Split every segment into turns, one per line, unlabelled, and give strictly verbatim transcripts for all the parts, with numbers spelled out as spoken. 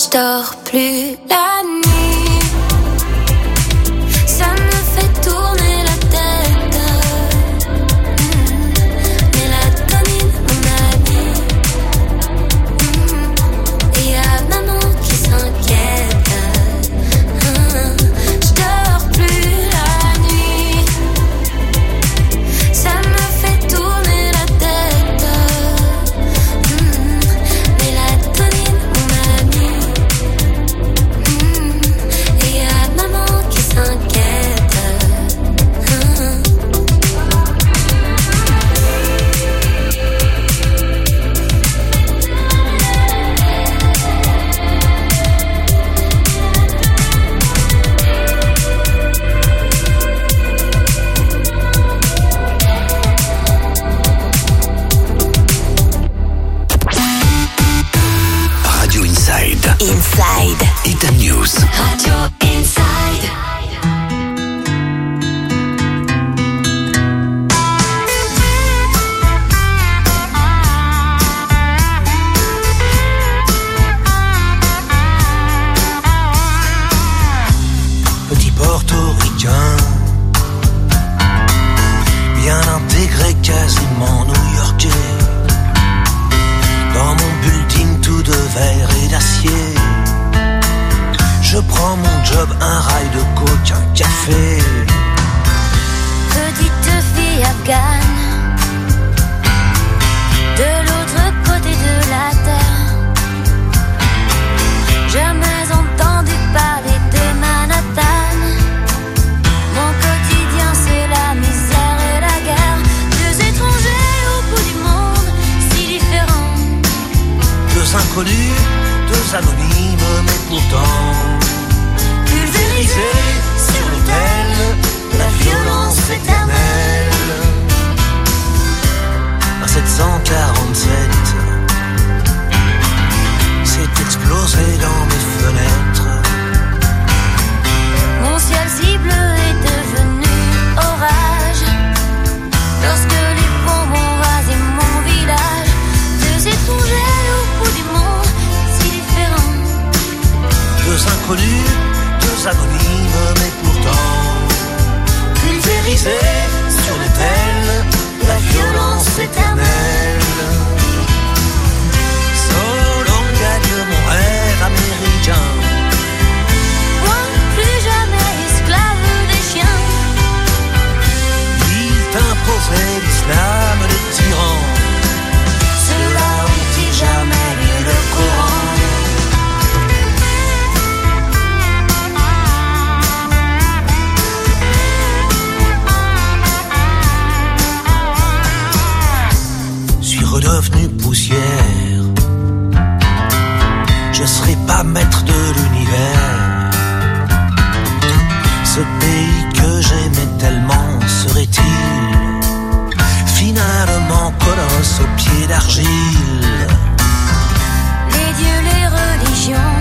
J'dors plus la nuit. Ça me fait tourner la tête. Mmh. Mélatonine, mon ami. Mmh. Et y'a maman qui s'inquiète. Mmh. J'dors plus la nuit. Ça me fait tourner la tête. Mmh. Mélatonine, mon ami. Mmh. Et y'a maman qui s'inquiète. Mmh.
Radio Inside.
Inside.
Ita News.
Radio Inside.
Petit portoricain, bien intégré, quasiment new-yorkais. Dans mon building tout de verre et d'acier, je prends mon job, un rail de coke, un café.
Petite fille afghane, de l'autre côté de la terre. Jamais entendu parler de Manhattan. Mon quotidien c'est la misère et la guerre. Deux étrangers au bout du monde, si différents.
Deux inconnus, deux anonymes, mais pourtant pulvérisés sur l'autel de la violence éternelle. Un sept cent quarante-sept s'est explosé dans mes fenêtres.
Mon ciel si bleu est devenu orage lorsque les bombes ont rasé mon village. Deux étrangers au bout du monde, si différents.
Deux inconnus, deux anonymes, mais pourtant pulvérisés sur l'autel de la violence éternelle. Solon gagne mon rêve américain.
Moi, plus jamais esclave des chiens.
Il t'imposerait l'islam des tyrans. Ceux-là ont-ils jamais lu le Coran? Suis redevenu poussière. Je serai pas maître de l'univers. Ce pays que j'aimais tellement serait-il finalement colosse aux pieds d'argile?
Les dieux, les religions,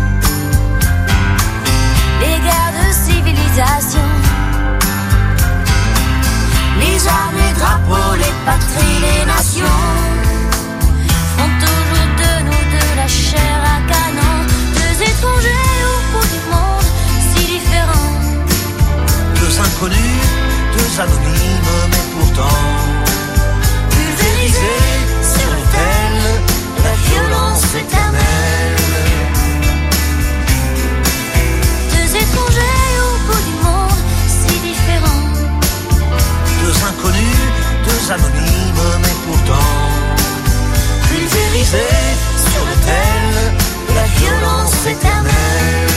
les guerres de civilisation, les armes, les drapeaux, les patries, les nations font toujours de nous de la chair à canon. Deux étrangers au bout du monde, si différents.
Deux inconnus, deux anonymes, mais pourtant pulvérisés sur l'autel de la violence éternelle.
Deux étrangers au bout du monde, si différents.
Deux inconnus, deux anonymes, mais pourtant pulvérisés sur l'autel de la violence éternelle.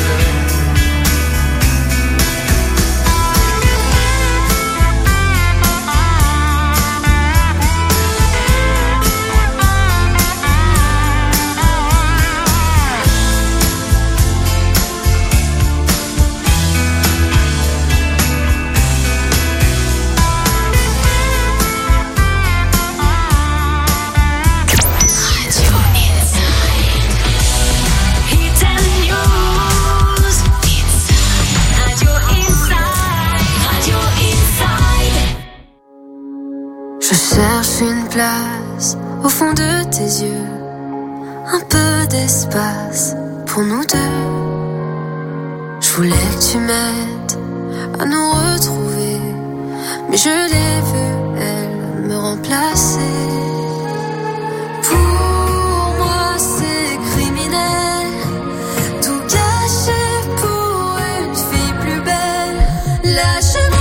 cherche une place au fond de tes yeux, un peu d'espace
pour nous deux. Je voulais que tu m'aides à nous retrouver, mais je l'ai vue, elle, me remplacer. Pour moi c'est criminel, tout gâché pour une fille plus belle. Lâche-moi.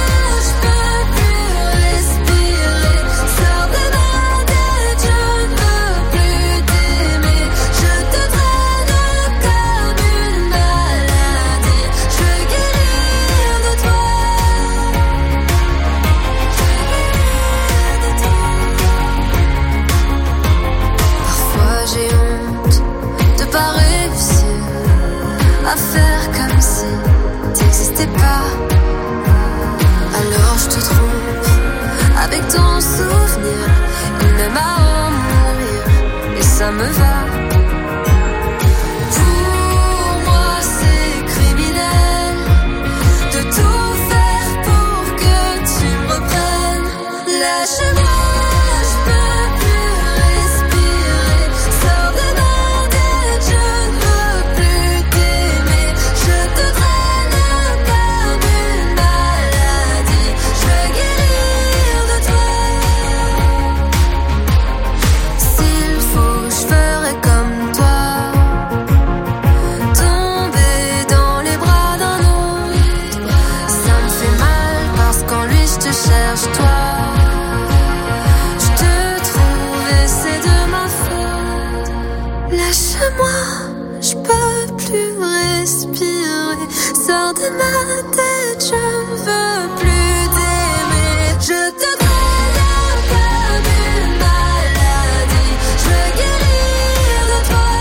À faire comme si t'existais pas. Alors je te trompe avec ton souvenir, et même à en mourir, et ça me va. Pour moi c'est criminel de tout faire pour que tu me reprennes. Lâche-moi. Je peux plus respirer, sors de ma tête, je ne veux plus t'aimer. Je te traîne comme une maladie, je veux guérir de toi.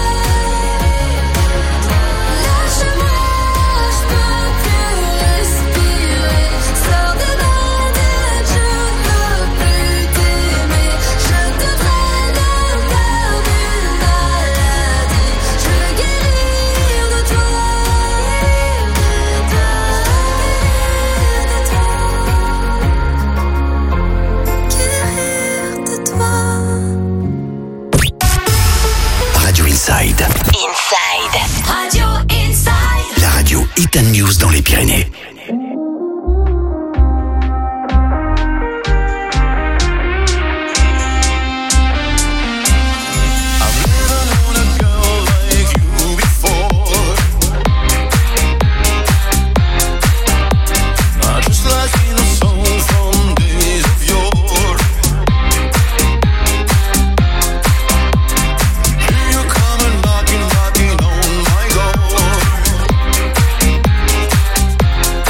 Lâche-moi, je peux plus respirer, sors de ma tête, je ne veux plus t'aimer. Je te traîne comme une maladie, je veux guérir de toi. Guérir de toi.
Radio Inside.
Inside.
Radio Inside.
La radio Hit and News dans les Pyrénées.
Knocking on my door.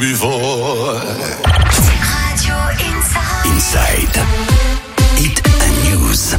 before.
Radio Inside.
Inside. Hit and News.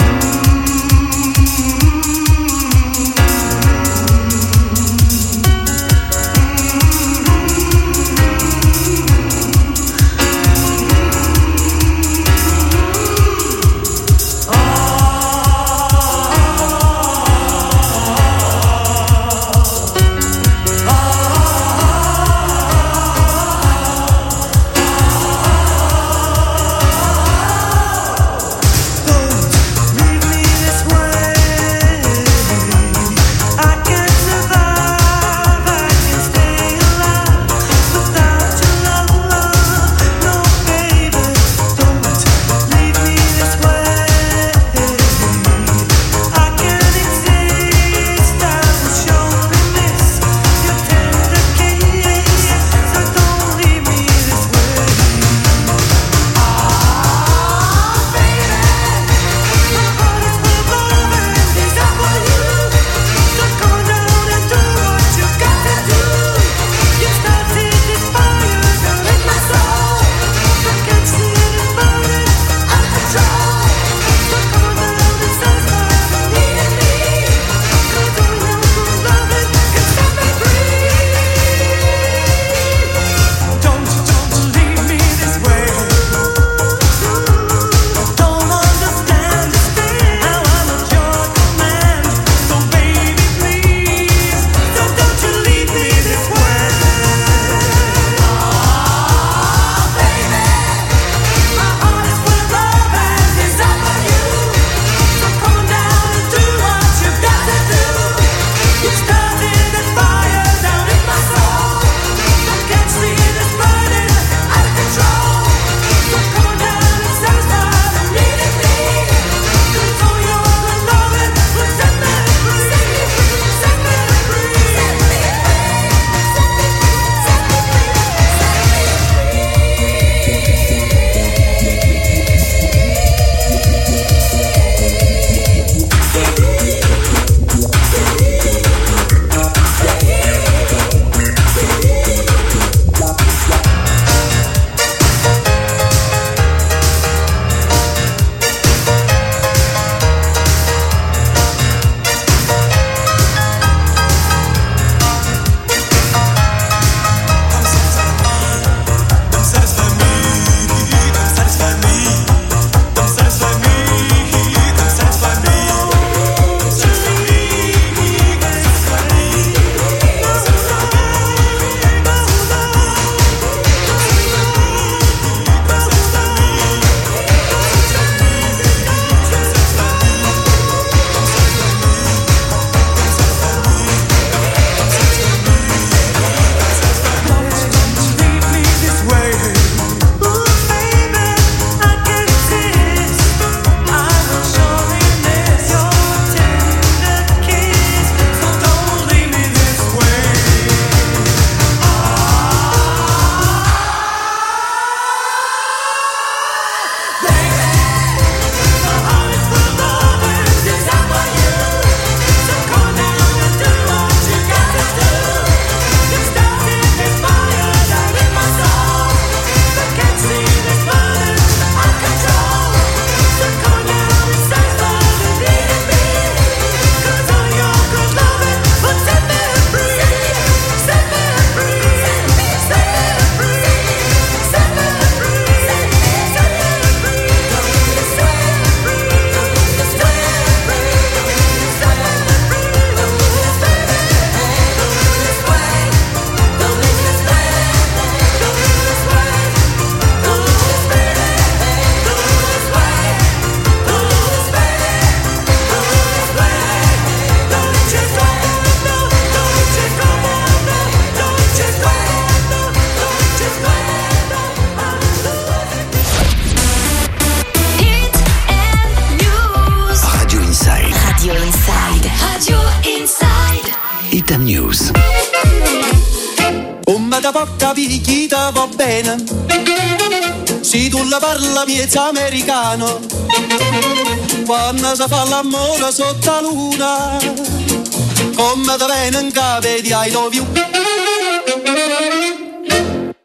Hit News.
Come da porca picchita va bene, se tu la parla miezza americano, quando si fa l'amore sotto la luna, come da viene in capo di I love you.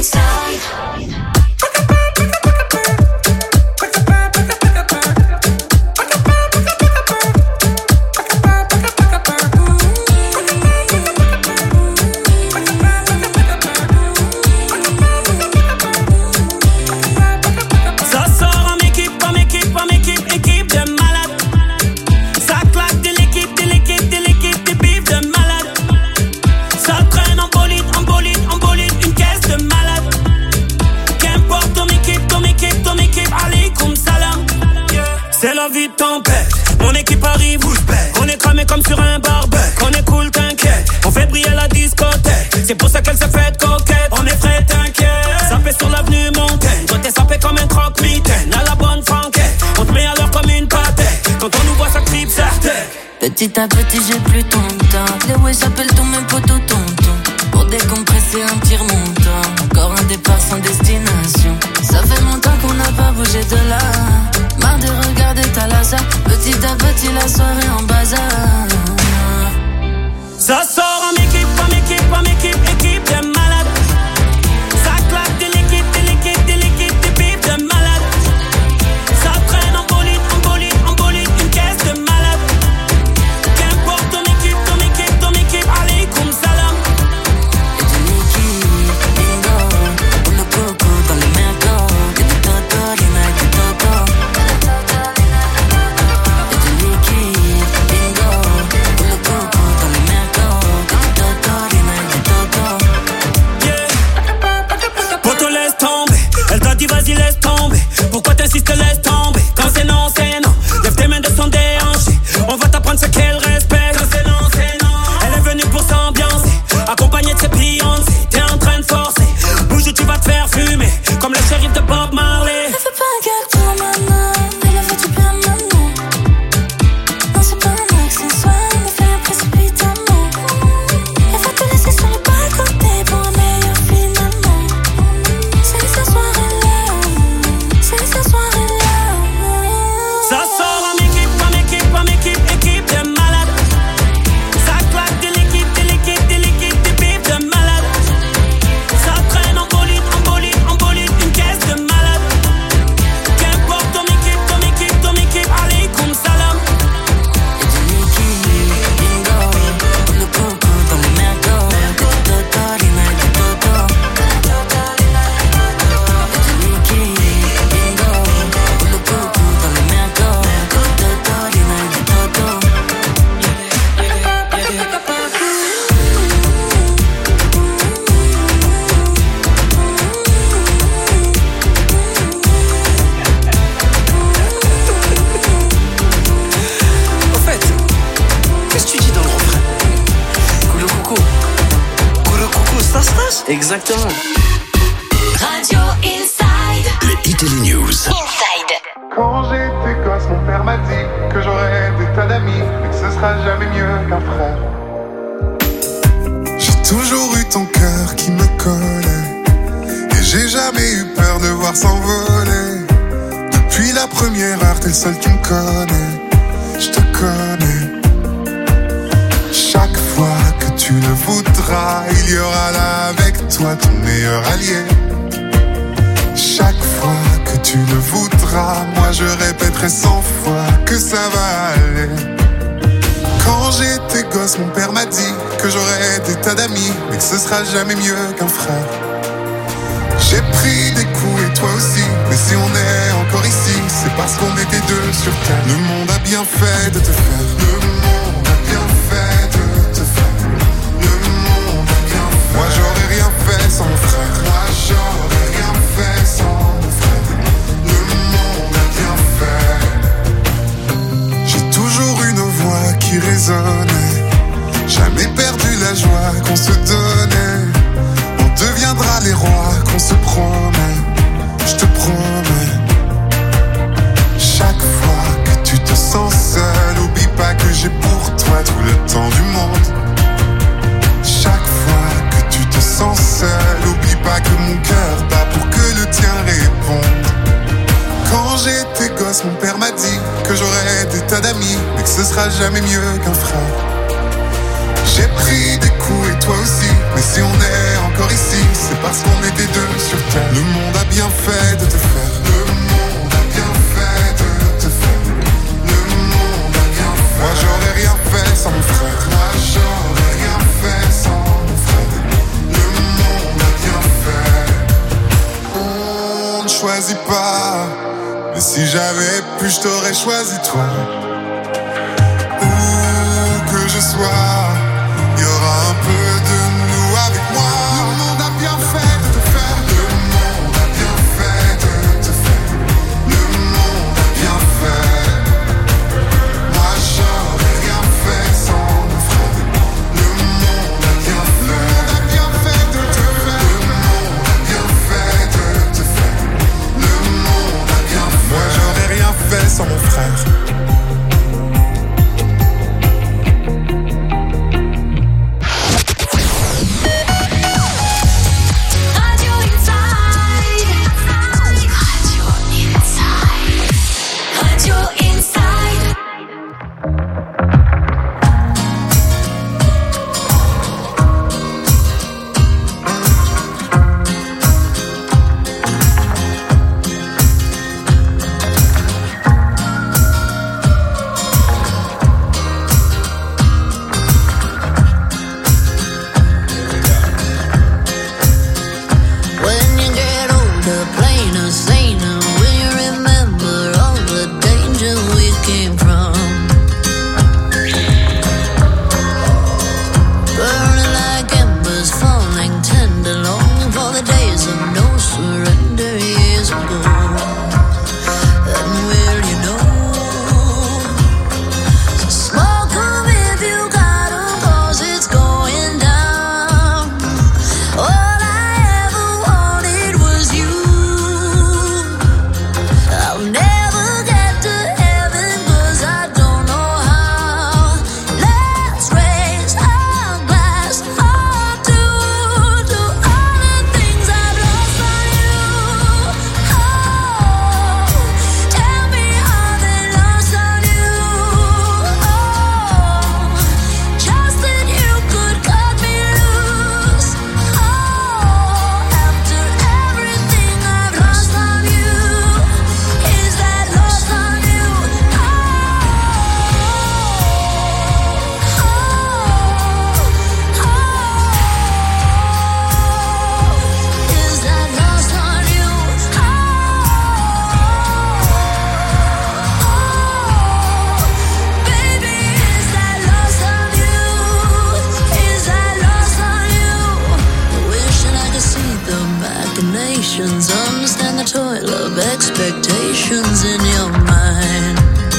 Inside.
Mon équipe arrive, on est cramé comme sur un barbecue. On est cool, t'inquiète, on fait briller la discothèque. C'est pour ça qu'elle se fait coquette. On est frais, t'inquiète, sapé sur l'avenue Montaigne. Toi t'es sapé comme un croque-mitaine, à la bonne franquette. On te met à l'heure comme une pâtée. Quand on nous voit ça tripe certaine.
Petit à petit j'ai plus ton temps. Les ouais j'appelle tous mes potos tonton. Pour décompresser un petit remontant. Encore un départ sans destination. Ça fait longtemps qu'on n'a pas bougé de là. Marre de regarder ta laza. Petit à petit la soirée en bazar.
Ça sort en équipe, en équipe, en équipe, équipe de malades. Ça claque de l'équipe, de l'équipe, de l'équipe, de pipes de malades. Ça traîne en bolide, en bolide, en bolide, une caisse de malades. Qu'importe ton équipe, ton équipe, ton équipe, allez comme salam.
Et du liquide, bingo, pour le coco dans les mercos. Et du toto, les mecs du toto. Et du liquide, bingo, pour le coco dans les mercos. Et du toto, les mecs du toto.
Yeah. Poto laisse tomber, elle t'a dit vas-y laisse tomber. Pourquoi t'insistes, laisse tomber. Quand c'est non, c'est non. Lève tes mains de son déhanché. On va t'apprendre ce qu'elle respecte. Quand c'est non, c'est non. Elle est venue pour s'ambiancer, accompagnée de ses Beyoncé. T'es en train de forcer, bouge ou tu vas te faire fumer. Comme le shérif de Bob Marley.
Elle fait pas un gag pour maman. Elle a fait du bien maman. Non c'est pas un accessoire. Elle me fait un précipitamment. Elle va te laisser sur le bas-côté pour un meilleur finalement. C'est sa soirée là. C'est sa soirée là.
Ça sort en équipe, en équipe, en équipe, équipe de malades. Ça claque de l'équipe, de l'équipe, de l'équipe, de pipes de malades. Ça traîne en bolide, en bolide, en bolide, une caisse de malades. Qu'importe ton équipe, ton équipe, ton équipe, allez comme salam.
Et du liquide, bingo, pour le coco dans les mercos. Et du toto, les mecs du toto. Et du liquide, bingo, pour le coco dans les mercos. Et du toto, les mecs du toto.
Au fait, qu'est-ce que tu dis dans le refrain? Coulou coucou. Coulou coucou, stas stas. Exactement.
Radio Inside.
Les Italy News.
Inside.
Quand j'étais gosse, mon père m'a dit que j'aurais des tas d'amis, mais que ce sera jamais mieux qu'un frère.
J'ai toujours eu ton cœur qui me collait, et j'ai jamais eu peur de voir s'envoler. Depuis la première heure, t'es le seul qui me connaît. Je te connais. Chaque fois que tu le voudras, il y aura là avec toi ton meilleur allié. Chaque fois que tu le voudras, moi je répéterai cent fois que ça va aller. Quand j'étais gosse, mon père m'a dit que j'aurais des tas d'amis, mais que ce sera jamais mieux qu'un frère. J'ai pris des coups et toi aussi, mais si on est encore ici, c'est parce qu'on était deux sur terre. Le monde a bien fait de te faire. Le monde a bien fait de te faire. Le monde a bien fait. Moi j'aurais rien fait sans mon frère. Moi j'aurais rien fait sans mon frère. Le monde a bien fait. J'ai toujours une voix qui résonnait. Jamais perdu la joie qu'on se donnait. On deviendra les rois qu'on se promet. Je te promets. Chaque fois que tu te sens seul, oublie pas que j'ai pour toi tout le temps du monde. Chaque fois que tu te sens seul, oublie pas que mon cœur bat pour que le tien réponde. Quand j'étais gosse, mon père m'a dit que j'aurais des tas d'amis, mais que ce sera jamais mieux qu'un frère. J'ai pris des coups et toi aussi, mais Mais si on est encore ici, c'est parce qu'on était deux sur terre. Le monde a bien fait de te faire. Le monde a bien fait de te faire. Le monde a bien fait. Moi j'aurais rien fait sans mon frère. Moi j'aurais rien fait sans mon frère. Le monde a bien fait. On ne choisit pas. Mais si j'avais pu, je t'aurais choisi toi. Où que je sois, il y aura un peu de nous avec moi. Le monde a bien fait de te faire. Le monde a bien fait de te faire. Le monde a bien fait. Moi j'aurais rien fait sans mon frère. Le monde a bien fait. Le monde a bien fait de te faire. Le monde a bien fait de te faire. Le monde a bien fait. Moi j'aurais rien fait sans mon frère.
Understand the toil of expectations in your mind.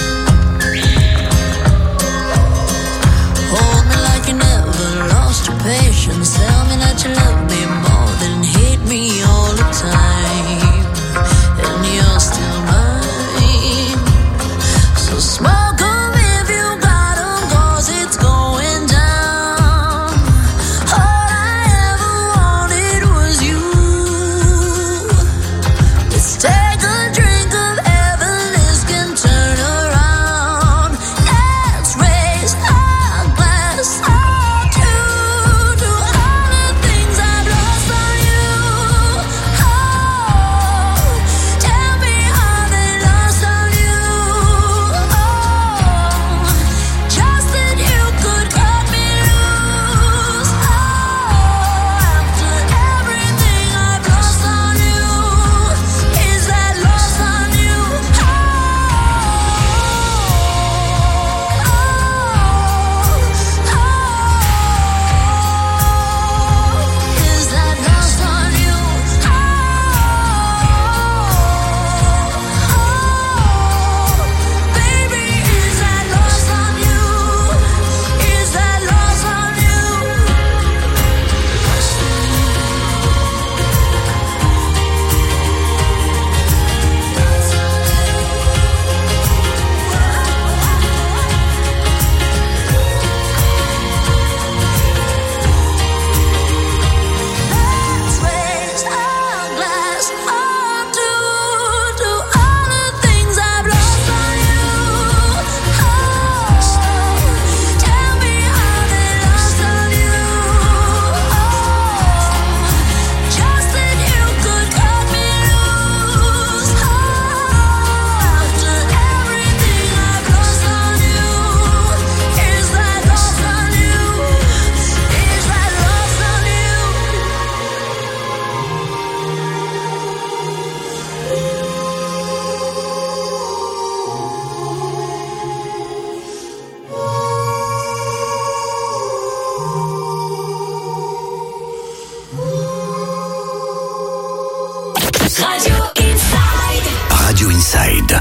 Hold me like you never lost your patience. Tell me that you love me more than hate me all the time. And you're still mine. So smoke 'em if you got 'em, 'cause it's going down. All I ever wanted was you. It's
Radio Inside.
Radio Inside.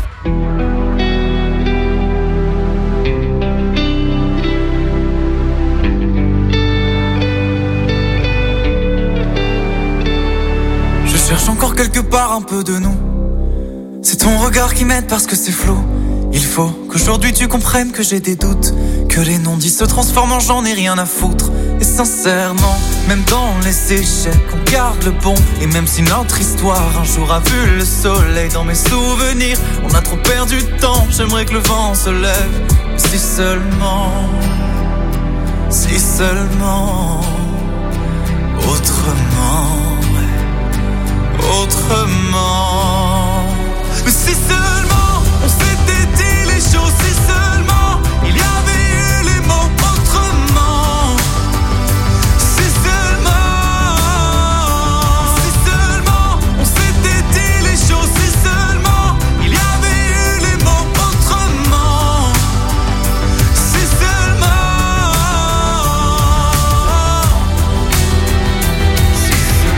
Je cherche encore quelque part un peu de nous. C'est ton regard qui m'aide parce que c'est flou. Il faut qu'aujourd'hui tu comprennes que j'ai des doutes, que les non-dits se transforment en j'en ai rien à foutre. Et sincèrement, même dans les échecs, on garde le bon. Et même si notre histoire un jour a vu le soleil, dans mes souvenirs, on a trop perdu de temps. J'aimerais que le vent se lève. Si seulement, si seulement, autrement, autrement. Mais si seulement on s'était dit les choses, si seulement il y avait eu les mots autrement. Si seulement, si seulement on s'était dit les choses, si seulement il y avait eu les mots autrement. Si seulement, si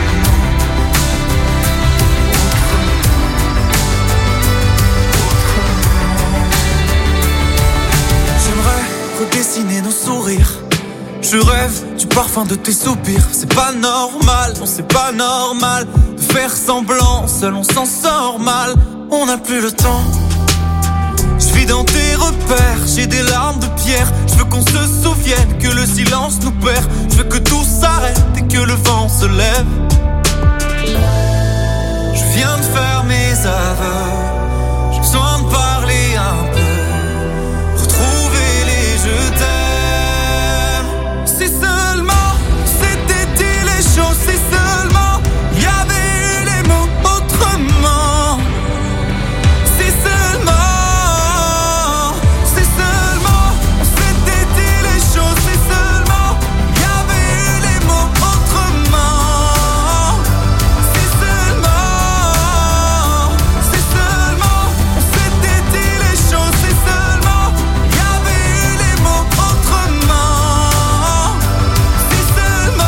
redessiner nos sourires. Je rêve du parfum de tes soupirs. C'est pas normal, non c'est pas normal de faire semblant, seul on s'en sort mal. On n'a plus le temps. Je vis dans tes repères, j'ai des larmes de pierre. Je veux qu'on se souvienne que le silence nous perd. Je veux que tout s'arrête et que le vent se lève. Je viens de faire mes aveux. J'ai besoin de parler un peu, retrouver les je t'aime. Si seulement c'était dit les choses, si seulement il y avait eu les mots autrement. Si seulement, si seulement on s'était dit les choses, si seulement il y avait eu les mots autrement. Si seulement, si seulement on s'était dit les choses, si seulement il y avait eu les mots autrement. Si seulement.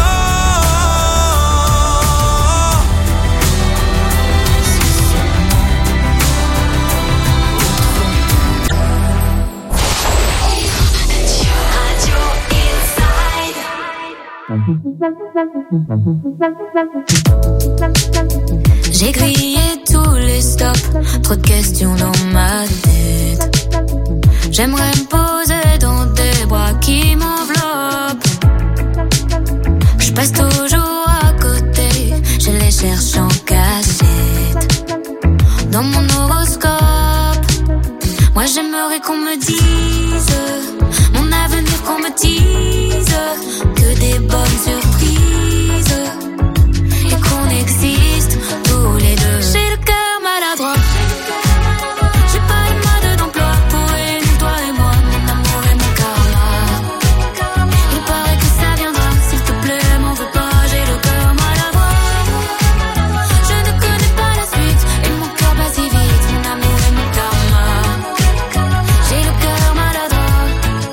J'ai grillé tous les stops, trop de questions dans ma tête. J'aimerais me poser dans des bras qui m'enveloppent. Je passe toujours à côté, je les cherche en cachette. Dans mon horoscope, moi j'aimerais qu'on me dise mon avenir, qu'on me dise que des bonnes surprises et qu'on existe tous les deux. J'ai le cœur maladroit, j'ai pas le mode d'emploi pour réunir toi et moi, mon amour et mon karma. Il paraît que ça viendra, s'il te plaît, m'en veux pas, j'ai le cœur maladroit. Je ne connais pas la suite et mon cœur bat si vite, mon amour et mon karma. J'ai le cœur maladroit.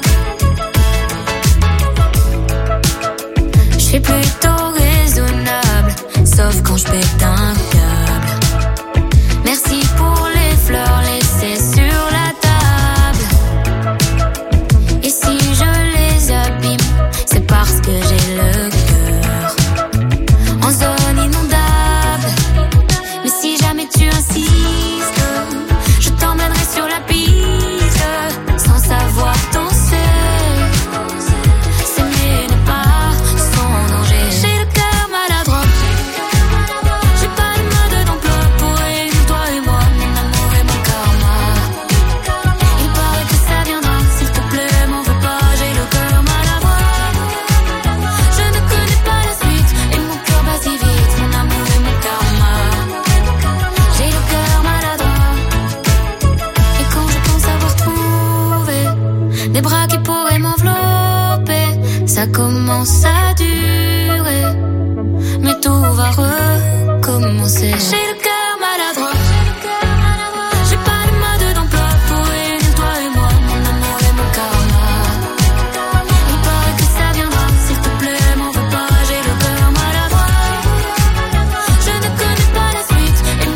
Je suis plutôt raisonnable, sauf quand je pète un câble. Merci pour les fleurs laissées sur la table. Et si je les abîme, c'est parce que j'ai le cœur en zone inondable. Mais si jamais tu insistes, je t'emmènerai sur la piste, sans savoir danser. S'aimer n'est pas sans danger. J'ai le cœur maladroit, j'ai pas le mode d'emploi pour réunir toi et moi, mon amour et mon karma. Il paraît que ça viendra, s'il te plaît, m'en veux pas, j'ai le cœur maladroit. Je ne connais pas la suite et mon cœur bat si vite, mon amour et mon karma. J'ai le cœur maladroit. Et quand je pense avoir trouvé des bras qui pourraient m'envelopper, ça commence à durer, mais tout va recommencer. J'ai le cœur maladroit, j'ai pas le mode d'emploi pour réunir toi et moi, mon amour et mon karma. Il paraît que ça viendra, s'il te plaît, m'en veux pas, j'ai le cœur maladroit. Je ne connais pas la suite et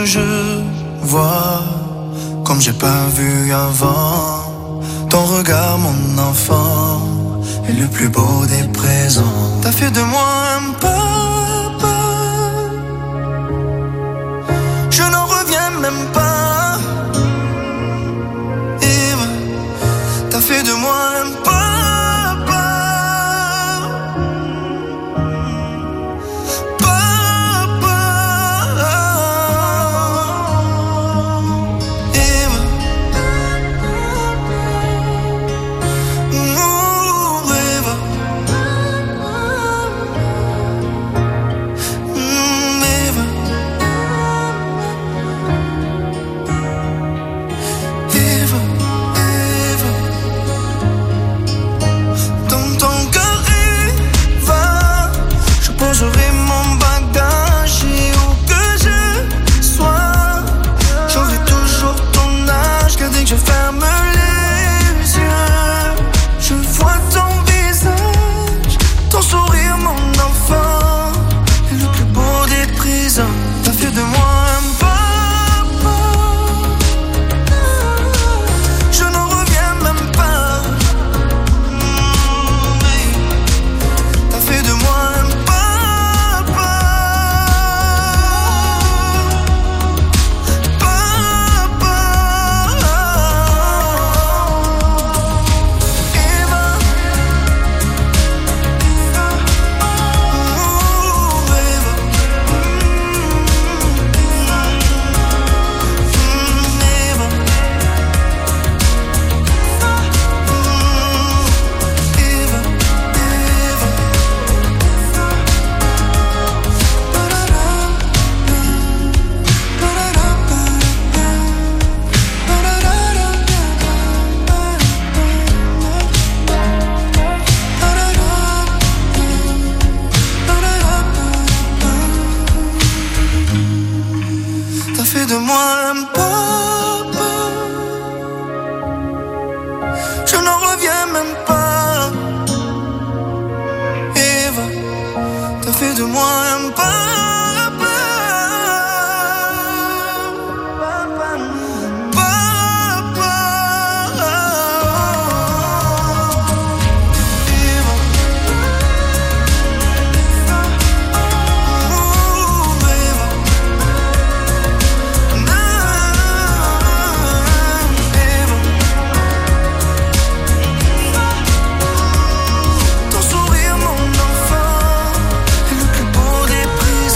je vois, comme j'ai pas vu avant. Ton regard, mon enfant, est le plus beau des présents. T'as fait de moi un papa, je n'en reviens même pas. Eve, t'as fait de moi un papa, papa. Eve, oh Eve, mm, Eve, Eve, Eve. Dans ton cœur, Eva, je poserai mon bagage et où que je sois, j'aurai toujours ton âge, car dès que je ferme les yeux, je vois ton visage, ton sourire, mon enfant, est le plus beau des présents. T'as fait de moi un papa, je n'en reviens même pas. Mm, oui. T'as fait de moi un papa, papa. Eva, oh Eva, mm, Eva, Eva, Eva. T'as fait de moi un papa, je n'en reviens même pas. Eva, t'as fait de moi un papa, papa. Eva, oh Eva, Eva. Ton sourire, mon enfant, est le plus beau des présents.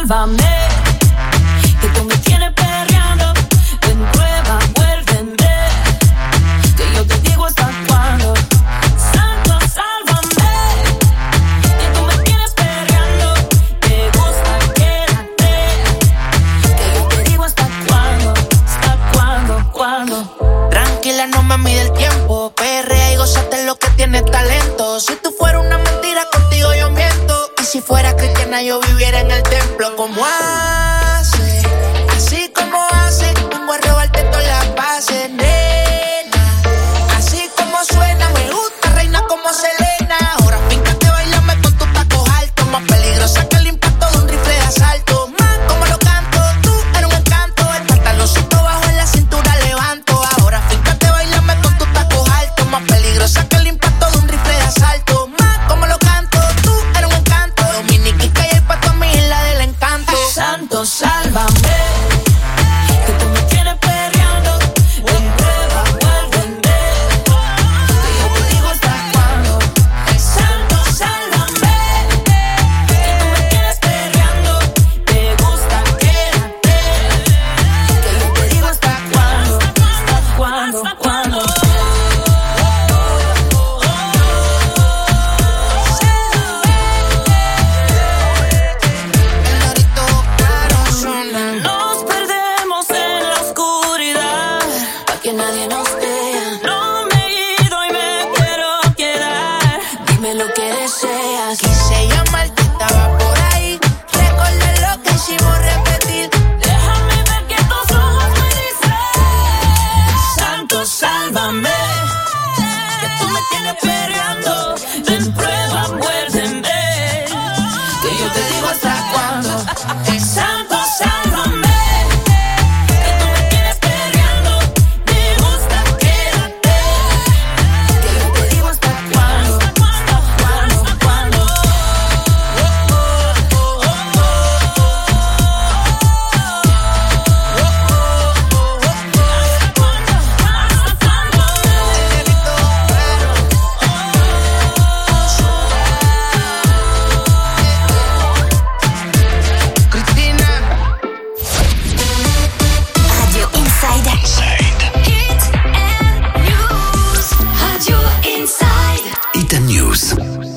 sálvame, que tú me tienes perreando, ven prueba, vuélveme, que yo te digo hasta cuándo. Santo, sálvame, que tú me tienes perreando, te gusta, quédate, que yo te digo hasta cuándo, hasta cuándo, cuándo.
Tranquila, no me mide el tiempo, perrea y gózate lo que tienes talento. Si tú fueras una mentira, contigo yo miento. Y si fuera cristiana, yo viviera en el templo. Como hace, así como hace, vengo a robarte todas las bases, nena. Así como suena, me gusta, reina como Selena. Ahora fíjate, bailame con tus tacos altos, más peligrosa que el impacto de un rifle de asalto. Más como lo canto, tú eres un encanto. El pantaloncito bajo en la cintura levanto. Ahora fíjate, bailame con tus tacos altos, más peligrosa que el impacto de un rifle de asalto. Más como lo canto, tú eres un encanto. Dominiquita y el pato a mi isla del encanto.
Santo, sálvame, que tú me tienes perreando, ven prueba, vuélveme, que yo te digo hasta cuándo. Santo, sálvame, que tú me tienes perreando, te gusta, quédate, que yo te digo hasta cuándo, hasta cuándo, cuándo. Nos perdemos en la oscuridad, pa' que nadie nos vea. No me he ido y me quiero quedar. Dime lo que deseas.
Quise llamarte, estaba por ahí. Recordé lo que hicimos repetir.
Déjame ver que tus ojos me dicen. Santo, sálvame, que tú me tienes perreando. Ven, prueba, muérdeme, que yo te digo hasta cuándo. Santo, sálvame, que tú me tienes perreando. Me gusta, quédate, que yo te digo hasta cuándo. Hasta cuándo, cuándo.
Cristina.
Radio Inside. Hit and News. Radio Inside.
Hit and News.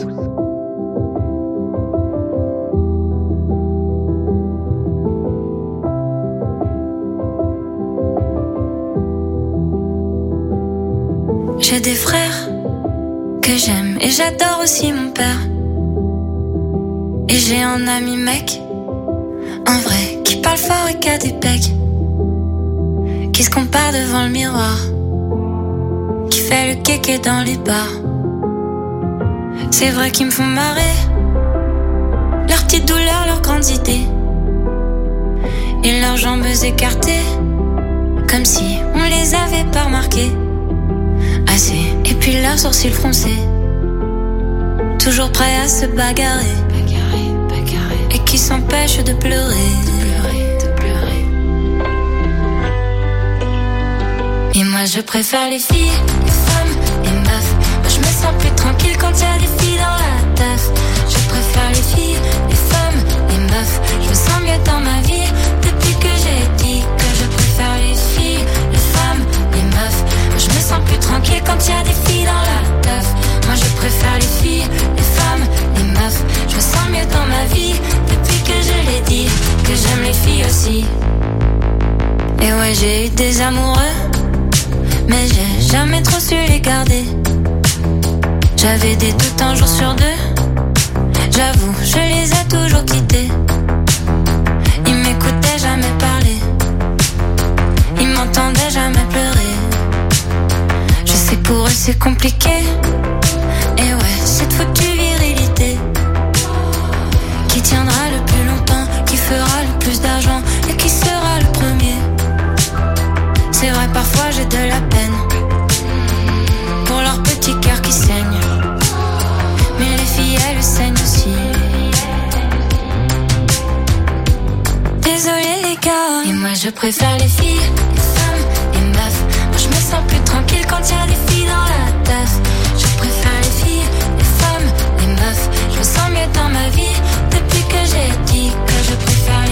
J'ai des frères que j'aime et j'adore aussi mon père. Et j'ai un ami mec, un vrai, qui parle fort et qui a des pecs, qui se compare devant le miroir, qui fait le kéké dans les bars. C'est vrai qu'ils me font marrer, leurs petites douleurs, leurs grandes idées, et leurs jambes écartées, comme si on les avait pas remarquées assez. Et puis leurs sourcils froncés, toujours prêts à se bagarrer, bagarrer, bagarrer, et qui s'empêchent de pleurer, de pleurer, de pleurer. Et moi je préfère les filles, les femmes, les meufs. Moi je me sens plus tranquille quand y a des filles dans la teuf. Je préfère les filles, les femmes, les meufs. Je me sens mieux dans ma vie depuis que j'ai dit que je préfère les filles, les femmes, les meufs. Moi je me sens plus tranquille quand y a des filles dans la teuf. Moi je préfère les filles, les femmes, les meufs. Je me sens mieux dans ma vie depuis que je l'ai dit que j'aime les filles aussi. Et ouais, j'ai eu des amoureux, mais j'ai jamais trop su les garder. J'avais des doutes un jour sur deux, j'avoue, je les ai toujours quittés. Ils m'écoutaient jamais parler, ils m'entendaient jamais pleurer. Je sais que pour eux c'est compliqué, et ouais, cette foutue virilité qui tiendra le plus longtemps, qui fera le plus d'argent et qui sera le premier. C'est vrai, parfois j'ai de la peine pour leur petit cœur qui saigne, mais les filles elles saignent aussi. Désolé les gars, et moi je préfère les filles, les femmes, les meufs. Moi je me sens plus tranquille quand y a des filles dans la teuf. Je préfère les filles, les femmes, les meufs. Je me sens mieux dans ma vie depuis que j'ai dit que je préfère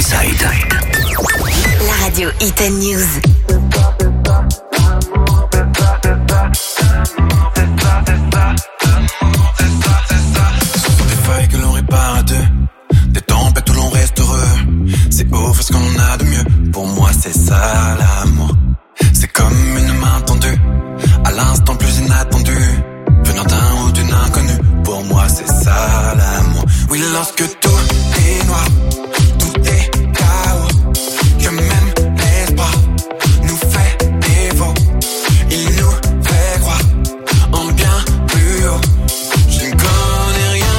Inside.
La radio Hit and News.
Que l'on répare à deux, des tempêtes où l'on reste heureux. C'est offrir ce qu'on a de mieux. Pour moi c'est ça l'amour. C'est comme une main tendue à l'instant plus inattendu, venant d'un ou d'une inconnue. Pour moi c'est ça l'amour. Oui, lorsque tout est noir, tout est chaos, que même l'espoir nous fait défaut. Il nous fait croire en bien plus haut. Je ne connais rien.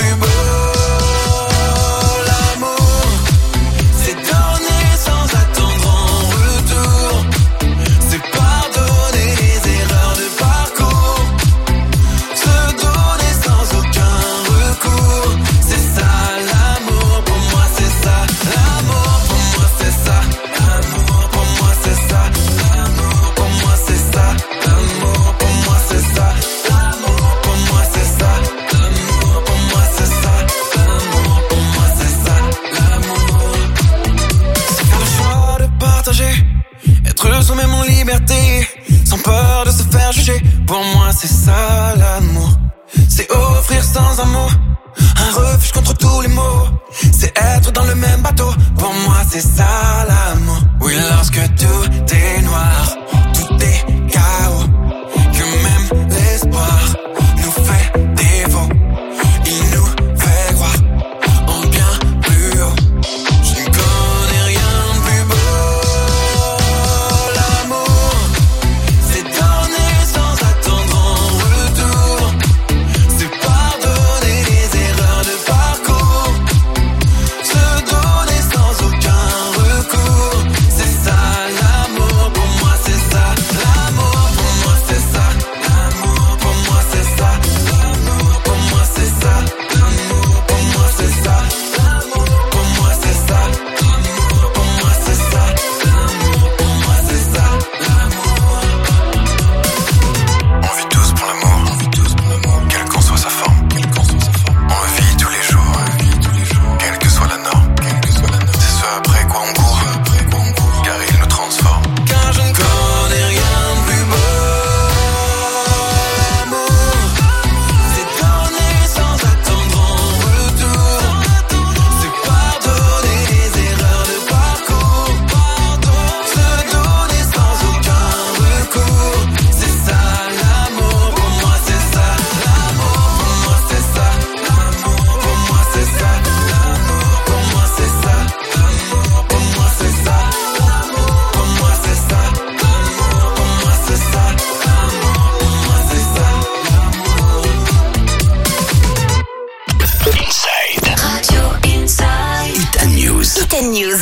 Sommer mon liberté, sans peur de se faire juger. Pour moi c'est ça l'amour. C'est offrir sans un mot un refuge contre tous les maux. C'est être dans le même bateau. Pour moi c'est ça l'amour. Oui, lorsque tout est noir, tout est chaos, que même l'espoir nous fait défaut. Il nous fait croire en bien plus haut. Je ne connais rien de plus beau.
News.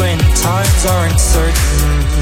when times are uncertain.